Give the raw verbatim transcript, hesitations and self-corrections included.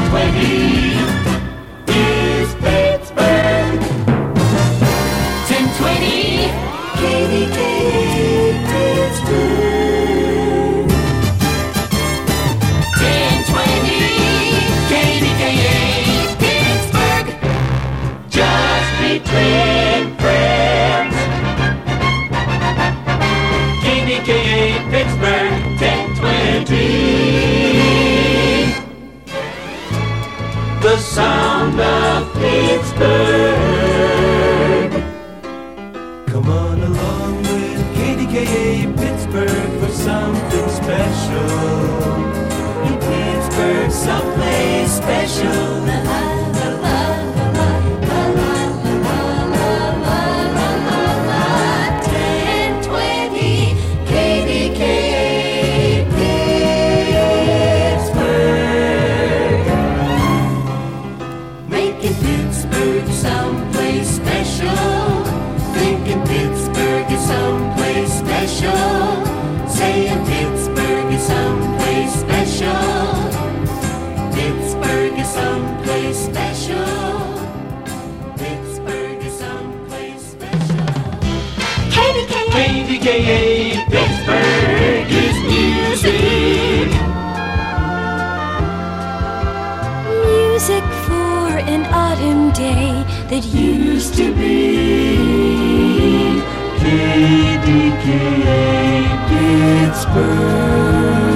twenty is Pittsburgh. ten twenty K D K A Pittsburgh. ten twenty K D K A Pittsburgh. Just between friends. K D K A Pittsburgh ten twenty. The sound of Pittsburgh. Come on along with K D K A Pittsburgh for something special. In Pittsburgh, someplace special. La la la la la la la la la la la. ten twenty K D K A Pittsburgh. Making Pittsburgh someplace special. Thinking Pittsburgh is someplace special. Saying Pittsburgh is someplace special. Pittsburgh is someplace special. Pittsburgh is someplace special. K D K A K D K A Pittsburgh is music. Music for an autumn day that used to be. K D K A Pittsburgh.